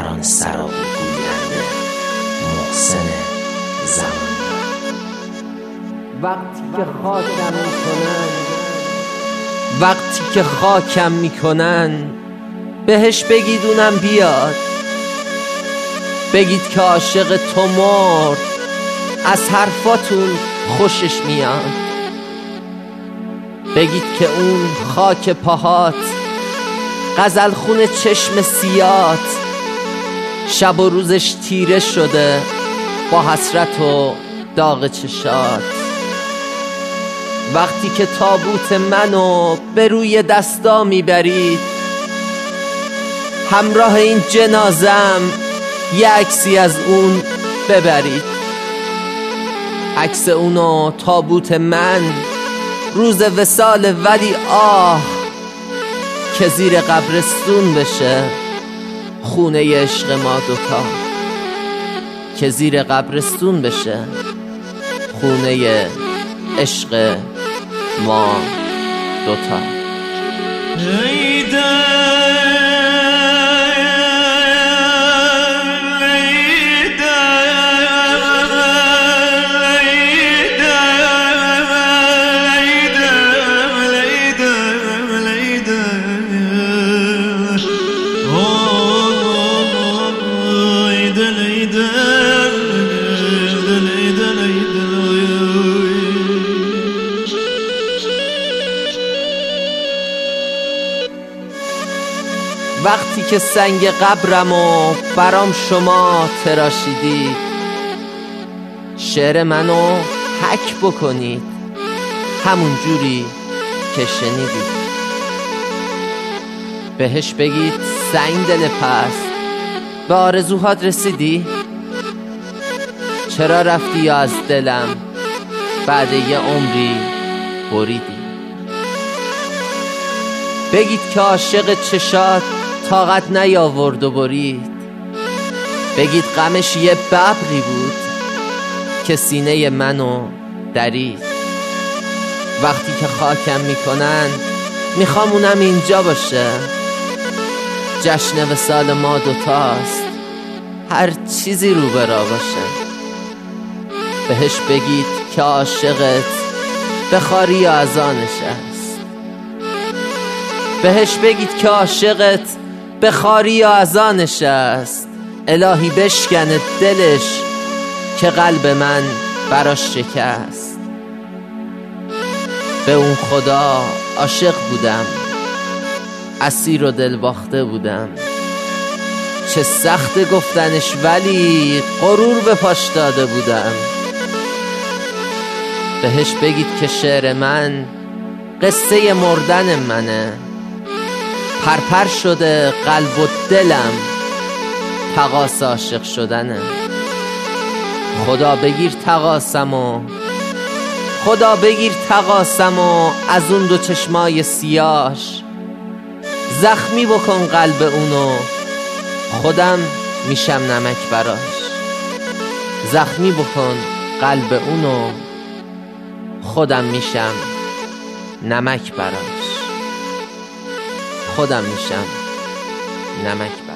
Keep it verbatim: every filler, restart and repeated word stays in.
آن سراب گوینده محسن زمانی. وقتی که خاکم میکنن وقتی که خاکم میکنن بهش بگید اونم بیاد، بگید که عاشق تو مرد، از حرفاتون خوشش میاد، بگید که اون خاک پاهات غزل خون چشم سیات شب و روزش تیره شده با حسرت و داغ چشات. وقتی که تابوت منو به روی دستا میبرید همراه این جنازم یه عکسی از اون ببرید، عکس اونو تابوت من روز وصال، ولی آه که زیر قبرستون بشه خونه عشق ما دوتا، که زیر قبرستون بشه خونه عشق ما دوتا. وقتی که سنگ قبرمو برام شما تراشیدید شعر منو حک بکنید همون جوری که شنیدید، بهش بگید سنگ دل پس به آرزوهات رسیدی؟ چرا رفتی یا از دلم بعد یه عمری بریدی؟ بگید که عاشق چشات طاقت نیاورد و برید، بگید غمش یه ببری بود که سینه منو درید. وقتی که خاکم میکنن میخوام اونم اینجا باشه، جشن وصال ما دوتاست هر چیزی رو برا باشه. بهش بگید که عاشقت به خاری یا اذانش است، بهش بگید که عاشقت به خاری یا اذانش است. الهی بشکنه دلش که قلب من براش شکست. به اون خدا عاشق بودم، اسیر و دل باخته بودم، چه سخت گفتنش ولی غرور به پاش داده بودم. بهش بگید که شعر من قصه مردن منه، پرپر شده قلب و دلم تقاص عاشق شدنه. خدا بگیر تقاسمو، خدا بگیر تقاسمو از اون دو چشمای سیاش، زخمی بکن قلب اونو خودم میشم نمک براش. زخمی بکن قلب اونو خودم میشم نمک براش، خودم میشم نمک براش.